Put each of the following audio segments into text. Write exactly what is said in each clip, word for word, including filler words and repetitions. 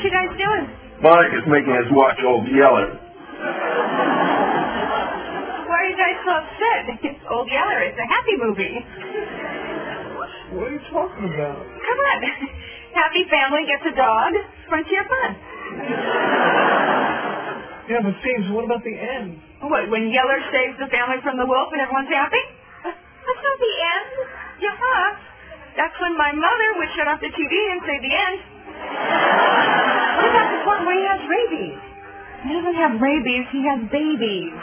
you guys doing? Monica's making us watch Old Yeller. Why are you guys so upset? It's Old Yeller. It's a happy movie. What are you talking about? Come on. Happy family gets a dog. Frontier fun. Yeah, but Steve, what about the end? What, when Yeller saves the family from the wolf and everyone's happy? That's not the end. Yeah. That's when my mother would shut off the T V and say the end. What about the one where he has rabies? He doesn't have rabies, he has babies.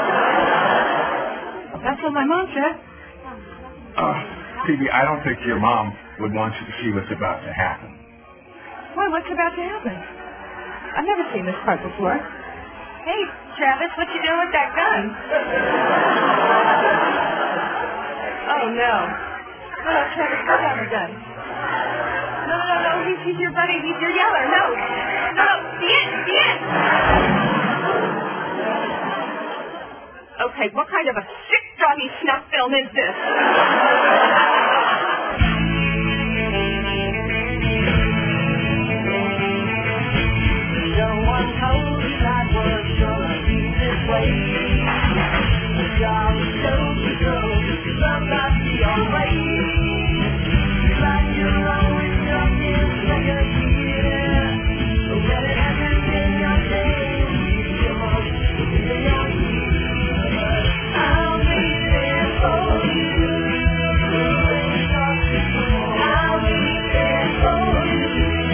That's what my mom said. Uh, Phoebe, I don't think your mom would want you to see what's about to happen. Why, what's about to happen? I've never seen this part before. Hey, Travis, what you doing with that gun? Oh, no. No, no, Travis, don't have a gun. No, no, no, no, he's, he's your buddy, he's your Yeller, no. No, no, the end, the end. Okay, what kind of a sick doggy snuff film is this? No one told you that was gonna be this way. The job is so to go, love not be alright. Like you're always stuck in second gear. So when it happens in your day, you're in your ear. I'll be there for you. I'll be there for you.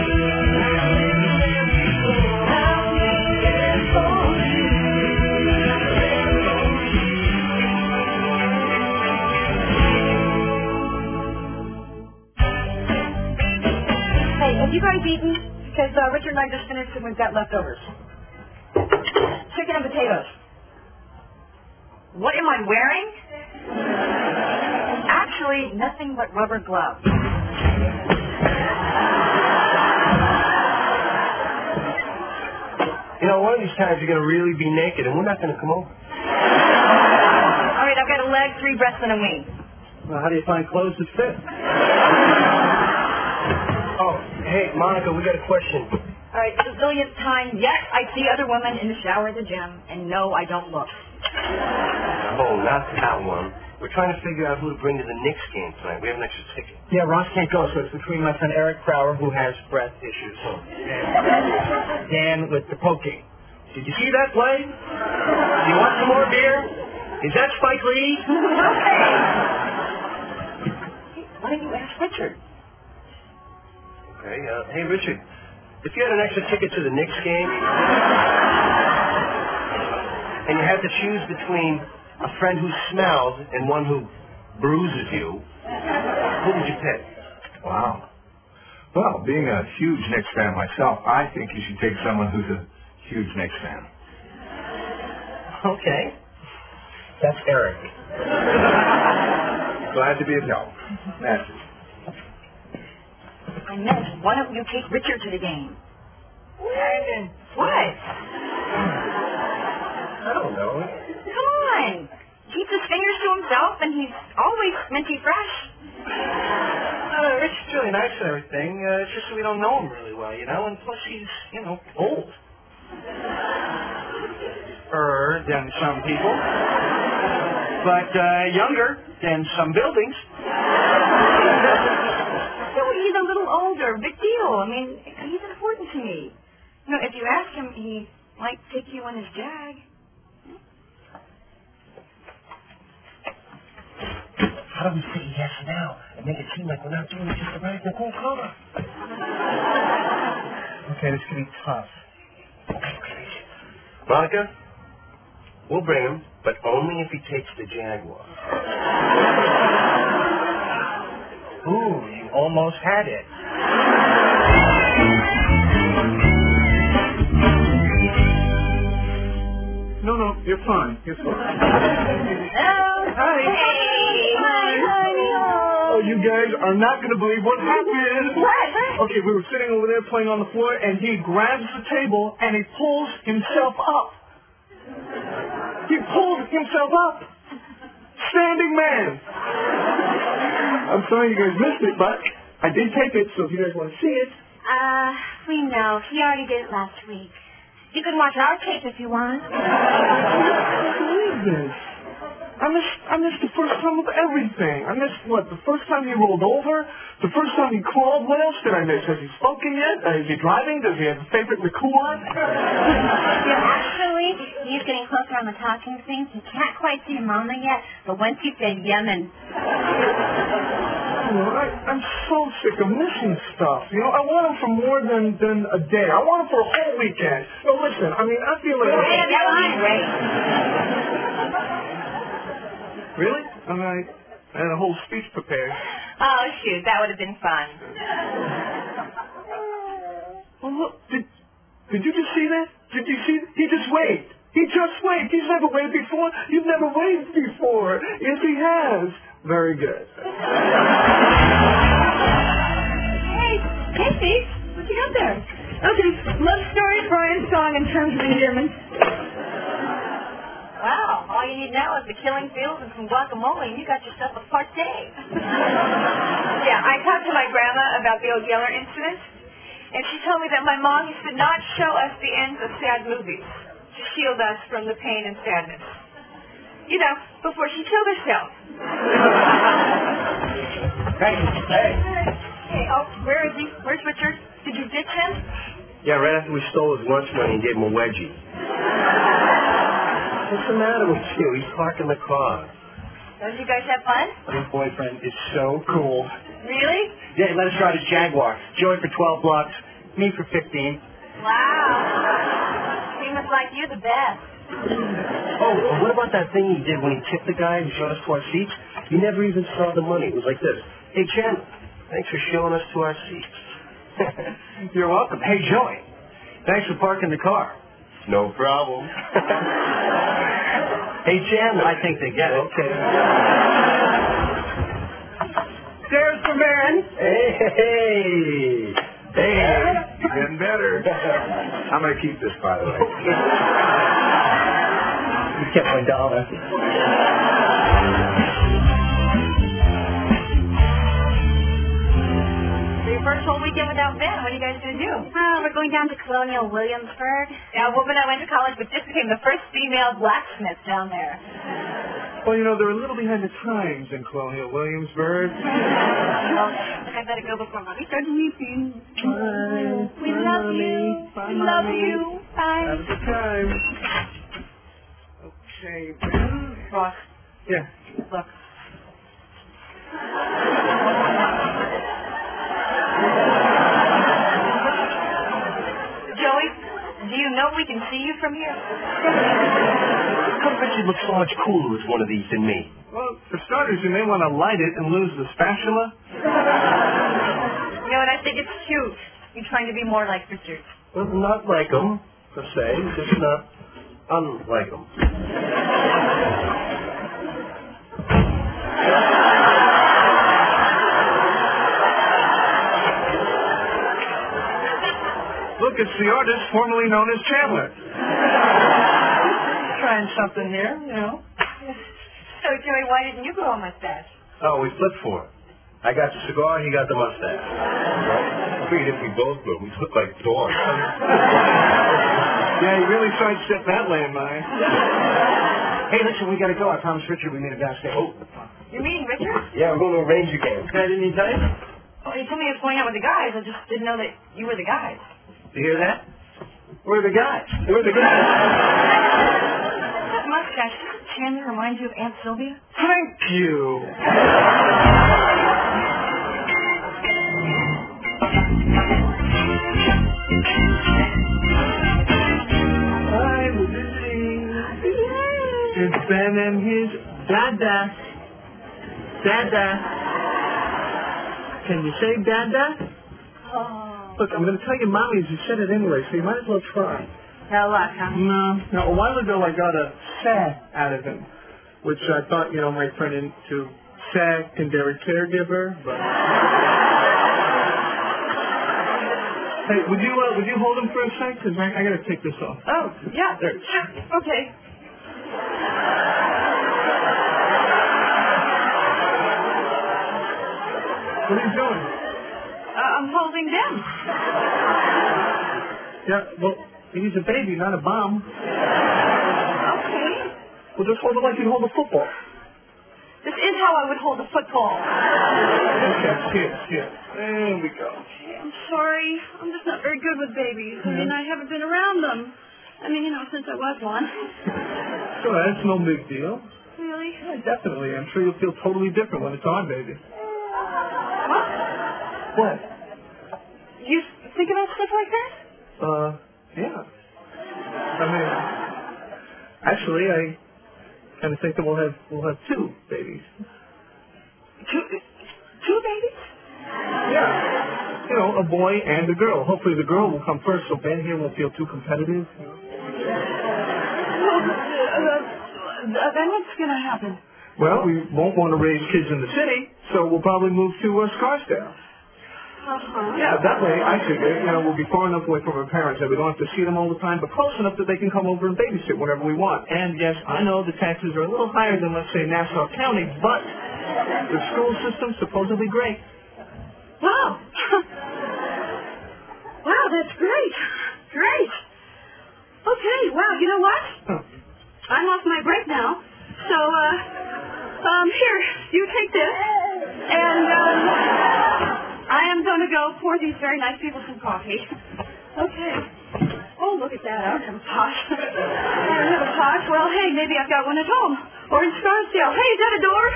Hey, have you guys eaten? Because uh, Richard and I just finished and we've got leftovers. Chicken and potatoes. What am I wearing? Actually, nothing but rubber gloves. You know, one of these times you're going to really be naked, and we're not going to come over. All right, I've got a leg, three breasts, and a wing. Well, how do you find clothes that fit? Oh, hey, Monica, we got a question. All right, civilian time. Yes, I see other women in the shower at the gym, and no, I don't look. Oh, not that one. We're trying to figure out who to bring to the Knicks game tonight. We have an extra ticket. Yeah, Ross can't go, so it's between my friend Eric Crower, who has breath issues, and Dan with the poking. Did you see that play? Do you want some more beer? Is that Spike Lee? Hey, why don't you ask Richard? Okay, uh, hey, Richard, if you had an extra ticket to the Knicks game, and you had to choose between a friend who smells and one who bruises you, who would you pick? Wow. Well, being a huge Knicks fan myself, I think you should take someone who's a huge Knicks fan. Okay. That's Eric. Glad to be of help. That's it. I meant, why don't you take Richard to the game? What? I don't know. Come on. Keeps his fingers to himself, and he's always minty fresh. Uh, Rich is really nice and everything. Uh, it's just that we don't know him really well, you know, and plus he's, you know, old. Er, than some people. But uh, younger than some buildings. So he's a little older. Big deal. I mean, he's important to me. You know, if you ask him, he might take you on his jag. How do we say yes now and make it seem like we're not doing it just to ride in a cool car? Okay, this could be tough. Okay, okay. Monica, we'll bring him, but only if he takes the Jaguar. Ooh, you almost had it. No, no, you're fine. You're fine. Hello. Hi. Hey. Hi, honey. Oh, you guys are not going to believe what happened. What? Okay, we were sitting over there playing on the floor, and he grabs the table, and he pulls himself up. He pulled himself up. Standing man. I'm sorry you guys missed it, but I did tape it, so if you guys want to see it. Uh, we know. He already did it last week. You can watch our tape if you want. I can't believe this. I missed, I missed the first time of everything. I missed, what, the first time he rolled over? The first time he called? What else did I miss? Has he spoken yet? Uh, is he driving? Does he have a favorite liqueur? Yeah, actually, he's getting closer on the talking thing. He can't quite see Mama yet, but once he said Yemen. You know, I, I'm so sick of missing stuff. You know, I want him for more than, than a day. I want him for a whole weekend. No, listen, I mean, I feel like... Hey, that line, Ray. Really? I mean, I, I had a whole speech prepared. Oh, shoot, that would have been fun. Well, look, did, did you just see that? Did you see? He just waved. He just waved. He's never waved before. You've never waved before. Yes, he has. Very good. Hey, Casey, what you got there? Okay, love story, Brian's song, and terms of endearment. Wow, all you need now is the killing fields and some guacamole, and you got yourself a party. Yeah, I talked to my grandma about the old Yeller incident, and she told me that my mom used to not show us the ends of sad movies to shield us from the pain and sadness. You know, before she killed herself. Hey, hey. Hey, oh, where is he? Where's Richard? Did you ditch him? Yeah, right after we stole his lunch money and gave him a wedgie. What's the matter with you? He's parking the car. Did you guys have fun? Your boyfriend is so cool. Really? Yeah, he let us ride his Jaguar. Joey for twelve bucks, me for fifteen. Wow. He must like you the best. Oh, what about that thing he did when he tipped the guy who showed us to our seats? You never even saw the money. It was like this. Hey, Chen, thanks for showing us to our seats. You're welcome. Hey, Joey, thanks for parking the car. No problem. Hey, Chen, I think they get it. Okay. There's the man. Hey, hey, hey. You're getting better. I'm going to keep this, by the way. You kept my dollar. Your first whole weekend without Ben. What are you guys going to do? Oh, we're going down to Colonial Williamsburg. Yeah, a woman I went to college with just became the first female blacksmith down there. Well, you know, they're a little behind the times in Colonial Williamsburg. Well, I better go before Mommy starts weeping. Bye. We Bye, love Mommy. you. Bye, We love Mommy. you. Bye. Have a good time. Okay, Ben. Ross, Yeah. look. Joey, do you know we can see you from here? How come Richard looks so much cooler with one of these than me? Well, for starters, you may want to light it and lose the spatula. You know, and I think it's cute. You're trying to be more like Richard. Well, not like him, per se, just not unlike him. Look, it's the artist formerly known as Chandler. Trying something here, you know. So, Joey, why didn't you grow a mustache? Oh, we flipped for it. I got the cigar, he got the mustache. I figured if we both were, we'd look like dogs. Yeah, he really tried to set that landmine. Hey, listen, we gotta go. I promised Richard we meet him downstairs. Oh. You mean Richard? Yeah, we're going to a Ranger game. Okay, didn't he tell you? Well, he told me he was going out with the guys. I just didn't know that you were the guys. You hear that? We're the guys. We're the guys. That mustache, Chandler, reminds you of Aunt Sylvia? Thank you. Hi, we're visiting. It's Ben and his dada. Dada. Can you say dada? Oh. Look, I'm going to tell you Mommy's. You said it anyway, so you might as well try. No luck, huh? No. Now, a while ago, I got a "sa" out of him, which I thought, you know, might turn into secondary caregiver, but... Hey, would you, uh, would you hold him for a sec? Because I, I got to take this off. Oh, yeah. There. Sure. Okay. What are you doing? Uh, I'm holding them. Yeah, well, he's a baby, not a bomb. Okay. Well, just hold it like you'd hold a football. This is how I would hold a football. Okay, here, here. There we go. Okay, I'm sorry. I'm just not very good with babies. I mean, I haven't been around them. I mean, you know, since I was one. Sure, that's no big deal. Really? Yeah, definitely. I'm sure you'll feel totally different when it's our baby. What? What? You think about stuff like that? Uh, yeah. I mean, actually, I kind of think that we'll have we'll have two babies. Two, two babies? Yeah. You know, a boy and a girl. Hopefully the girl will come first, so Ben here won't feel too competitive. Well, uh, then what's going to happen? Well, we won't want to raise kids in the city, so we'll probably move to uh, Scarsdale. Uh-huh. Yeah, that way, I figure, you know, we'll be far enough away from our parents that we don't have to see them all the time, but close enough that they can come over and babysit whenever we want. And yes, I know the taxes are a little higher than, let's say, Nassau County, but the school system's supposedly great. Wow. Wow, that's great. Great. Okay, well, you know what? Huh. I'm off my break now. So, uh, um, here, you take this. And, um, I am going to go pour these very nice people some coffee. Okay. Oh, look at that. I don't have a pot. I don't have a pot. Well, hey, maybe I've got one at home. Or in Scarsdale. Hey, is that a door?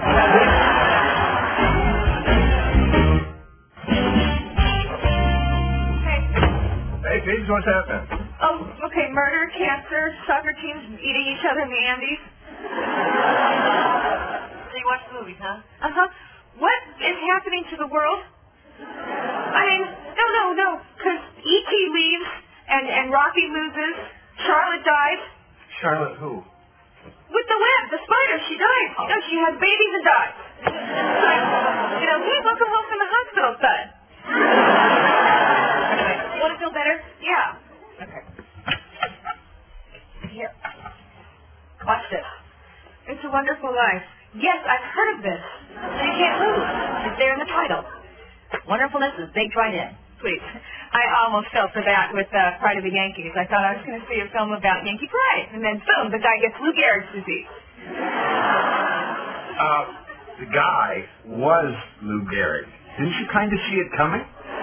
Hey, Paige, what's happening? Oh, okay, murder, cancer, soccer teams eating each other in the Andes. So you watch the movies, huh? Uh-huh. What is happening to the world? I mean, no, no, no, because E T leaves, and, and Rocky loses, Charlotte dies. Charlotte who? With the web, the spider, she died. You know, she had babies and died. You know, hey, welcome home from the hospital, son. Want to feel better? Yeah. Okay. Here. Watch this. It's a Wonderful Life. Yes, I've heard of this. So you can't lose. It's there in the title. Wonderfulness is baked right in. Please. I almost fell for that with uh, Pride of the Yankees. I thought I was going to see a film about Yankee pride. And then, boom, the guy gets Lou Gehrig's disease. Uh, the guy was Lou Gehrig. Didn't you kind of see it coming?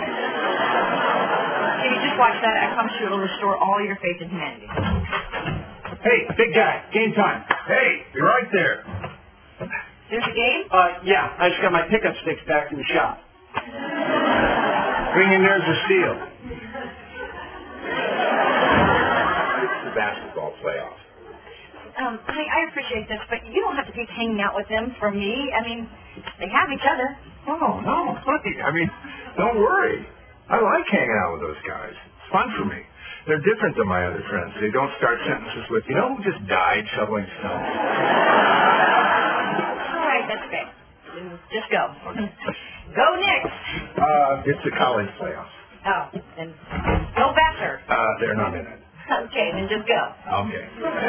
If you just watch that, I promise you it'll restore all your faith in humanity. Hey, big guy, game time. Hey, you're right there. There's a game? Uh, yeah, I just got my pickup sticks back from the shop. Bring in nerves of steel. It's the basketball playoff. Um, I, I appreciate this, but you don't have to keep hanging out with them for me. I mean, they have each other. Oh, no, honey. I mean, don't worry. I like hanging out with those guys. It's fun for me. They're different than my other friends. They don't start sentences with, you know who just died shoveling snow? All right, that's fair. Then just go. Go next. Uh, it's the college playoffs. Oh, then go faster. Uh, they're not in it. Okay, then just go. Okay.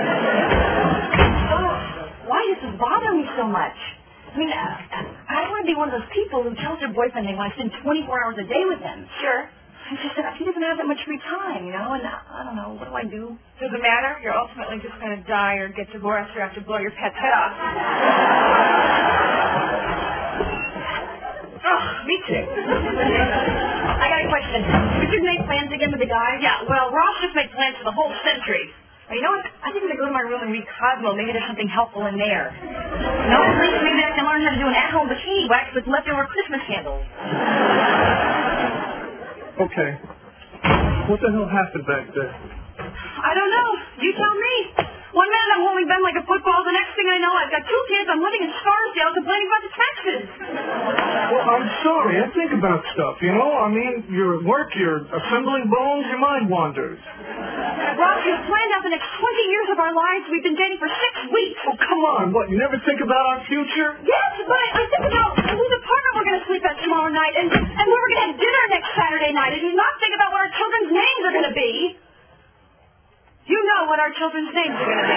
Oh, why does this bother me so much? I mean, uh, I don't want to be one of those people who tells their boyfriend they want to spend twenty-four hours a day with them. Sure. It's just that he doesn't have that much free time, you know, and I, I don't know, what do I do? Doesn't matter. You're ultimately just going to die or get divorced or have to blow your pet's head off. Oh, me too. I got a question. Did you make plans again with the guy? Yeah, well, Ross just made plans for the whole century. Well, you know what? I think I'm going to go to my room and read Cosmo. Maybe there's something helpful in there. No, at least maybe I can learn how to do an at-home bikini wax with leftover Christmas candles. Okay. What the hell happened back there? I don't know. You tell me. One minute I'm holding Ben like a football. The next thing I know, I've got two kids. I'm living in Scarsdale complaining about the taxes. Well, I'm sorry. I think about stuff, you know? I mean, you're at work, you're assembling bones, your mind wanders. Ross, you've planned out the next twenty years of our lives. We've been dating for six weeks. Oh, come on. What, you never think about our future? Yes, but I, I think about whose apartment we're going to sleep at tomorrow night and, and where we're going to have dinner next Saturday night. I do not think about what our children's names are going to be. You know what our children's names are going to be.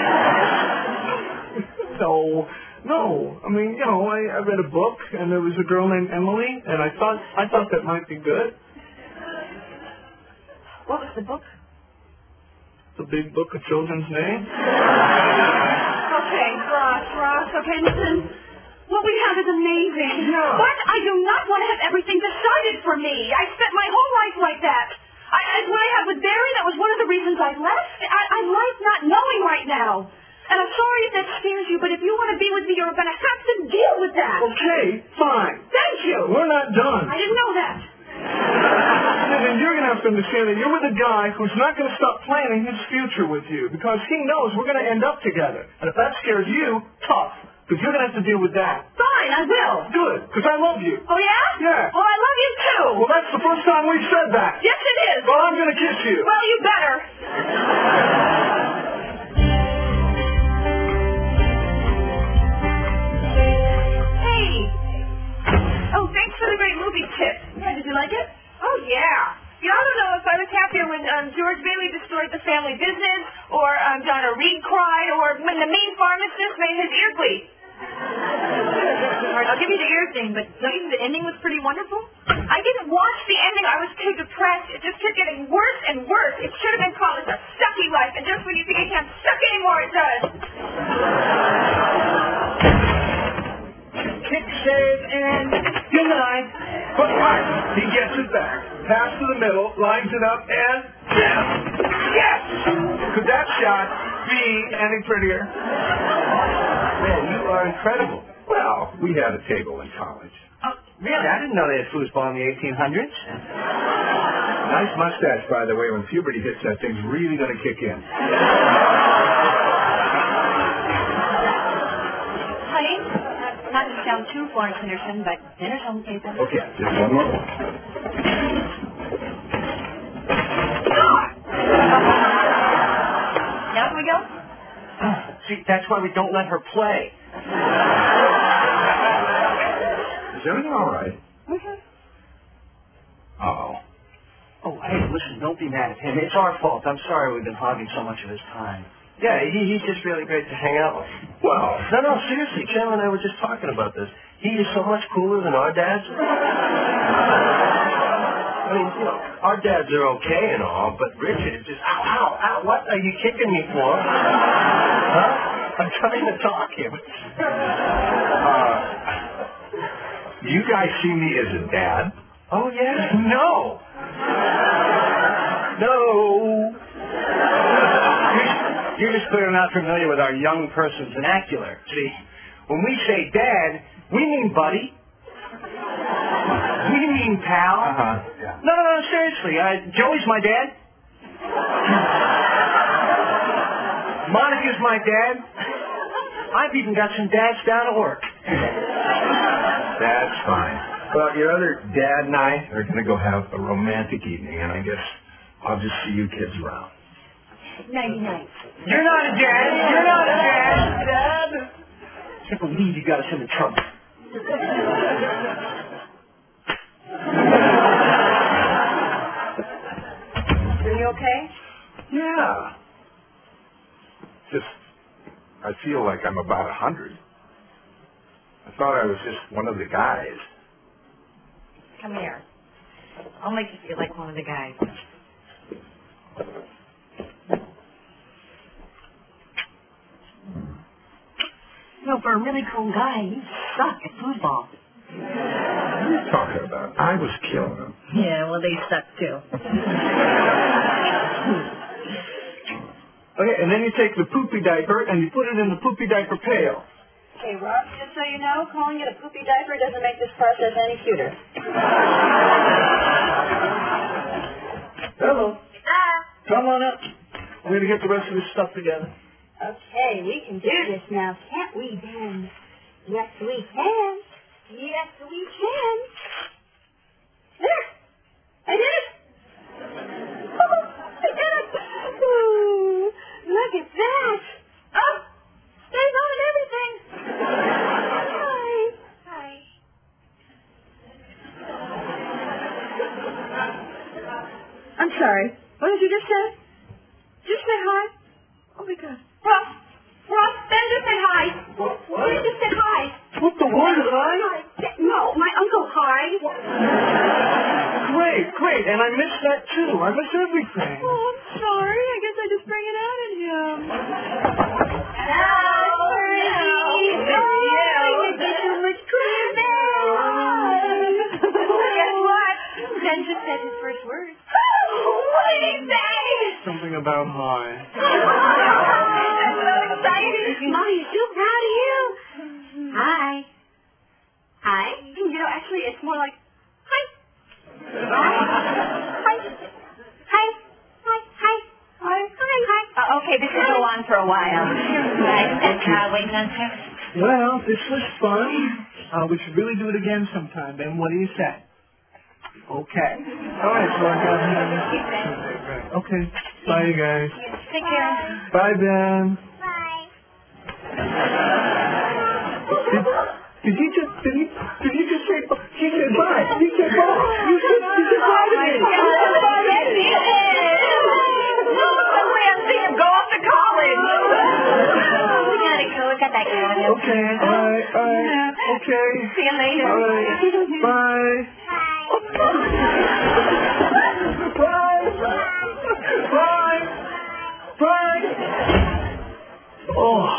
No, no. I mean, you know, I, I read a book, and there was a girl named Emily, and I thought I thought that might be good. What was the book? The big book of children's names. Okay, Ross, Ross, okay, listen. What we have is amazing. Yeah. But I do not want to have everything decided for me. I spent my whole life like that. I, I, what I had with Barry, that was one of the reasons I left. I, I like not knowing right now. And I'm sorry if that scares you, but if you want to be with me, you're going to have to deal with that. Okay, fine. Thank you. We're not done. I didn't know that. And then you're going to have to understand that you're with a guy who's not going to stop planning his future with you because he knows we're going to end up together. And if that scares you, tough, because you're going to have to deal with that. Fine, I will. Good, because I love you. Oh, yeah? Yeah. Well, I love you, too. Well, that's the first time we've said that. Yes, it is. Well, I'm going to kiss you. Well, you better. Hey. Oh, thanks for the great movie tip. Yeah, did you like it? Oh, yeah. You know, I don't know if I was happier when um, George Bailey destroyed the family business, or um, Donna Reed cried, or when the mean pharmacist made his ear bleed. All right, I'll give you the ear thing, but don't you think the ending was pretty wonderful? I didn't watch the ending. I was too depressed. It just kept getting worse and worse. It should have been called It's a Sucky Life, and just when you think it can't suck anymore, it does. Kick, save, and deny. But what? He gets it back. Pass to the middle, lines it up, and yes! Yes! Could that shot be any prettier? Man, you are incredible. Well, we had a table in college. Oh, really? I didn't know they had foosball in the eighteen hundreds. Nice mustache, by the way. When puberty hits, that thing's really going to kick in. Honey, not to sound too Florence Henderson, but dinner's on the table. Okay, just one more. Now can we go? See, that's why we don't let her play. Is everything all right? Mm-hmm. Uh-oh. Oh, hey, listen, don't be mad at him. It's our fault. I'm sorry we've been hogging so much of his time. Yeah, he, he's just really great to hang out with. Well, No, no, seriously, Chandler and I were just talking about this. He is so much cooler than our dads. I mean, you know, our dads are okay and all, but Richard is just, ow, ow, ow, what are you kicking me for? Huh? I'm trying to talk here. uh, do you guys see me as a dad? Oh, yeah? No. No. You're just clearly not familiar with our young person's vernacular. See, when we say dad, we mean buddy. We mean pal. Uh-huh. Yeah. No, no, no, seriously. Uh, Joey's my dad. Monica's my dad. I've even got some dads down at work. That's fine. Well, your other dad and I are going to go have a romantic evening, and I guess I'll just see you kids around. Nighty-night. You're not a dad. You're not a dad. Dad. I can't believe you got us into trouble. Are you okay? Yeah. Just, I feel like I'm about a hundred. I thought I was just one of the guys. Come here. I'll make you feel like one of the guys. No, for a really cool guy, you suck at football. What are you talking about? I was killing them. Yeah, well, they suck too. Okay, and then you take the poopy diaper and you put it in the poopy diaper pail. Hey, Rob, just so you know, calling it a poopy diaper doesn't make this process any cuter. Hello. Ah. Come on up. We're going to get the rest of this stuff together. Okay, we can do this now, can't we, Ben? Yes, we can. Yes, we can. There. I did it. Oh, I did it. Ooh, look at that. Oh, stays on and everything. Hi. Hi. I'm sorry. What did you just say? Did you say hi? Oh, my God. Ross, Ross, Ben just said hi. What? Ben just said hi. What the word, hi? Hi. No, my Uncle Hyde. Great, great. And I missed that too. I miss everything. Oh, I'm sorry. I guess I just bring it out in him. Hello, Bertie. Thank you so much, Christmas. Guess what? Ben just said his first words. What did he say? Something about hi. That's so exciting. Mommy's so proud of you. Hi. Hi. You know, actually, it's more like, hi. Hi. Hi. Hi. Hi. Hi. Hi. Hi. Uh, okay, this will go on for a while. Right. And uh, waiting on text. Well, this was fun. Uh, we should really do it again sometime, Ben. What do you say? Okay. All right, so I got him. Okay. Bye, you guys. Take care. Bye, Ben. Bye. Did, did he just did he did he just say he said bye? He said bye. You said you said bye to me. Yes, he did. Suddenly I'm seeing him go off to college. We gotta go. We got that going. Okay. All right. All right. Okay. See you later. All right. Bye. Bye. Bye. Bye. Oh.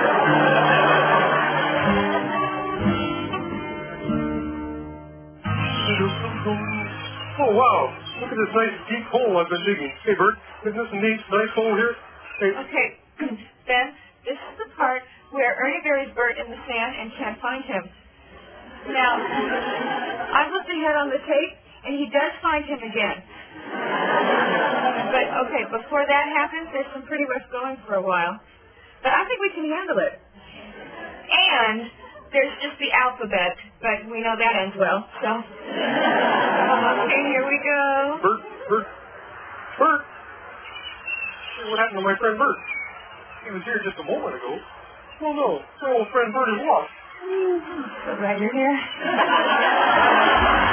Oh, wow. Look at this nice deep hole I've been digging. Hey, Bert, isn't this a neat, nice hole here? Hey, Okay, Ben, this is the part where Ernie buries Bert in the sand and can't find him. Now, I've looked ahead on the tape, and he does find him again. But, okay, before that happens, there's some pretty rough going for a while. But I think we can handle it. And there's just the alphabet, but we know that ends well, so. Okay, here we go. Bert, Bert, Bert. Hey, what happened to my friend Bert? He was here just a moment ago. Oh, no. Our old friend Bert is lost. Right, you're here.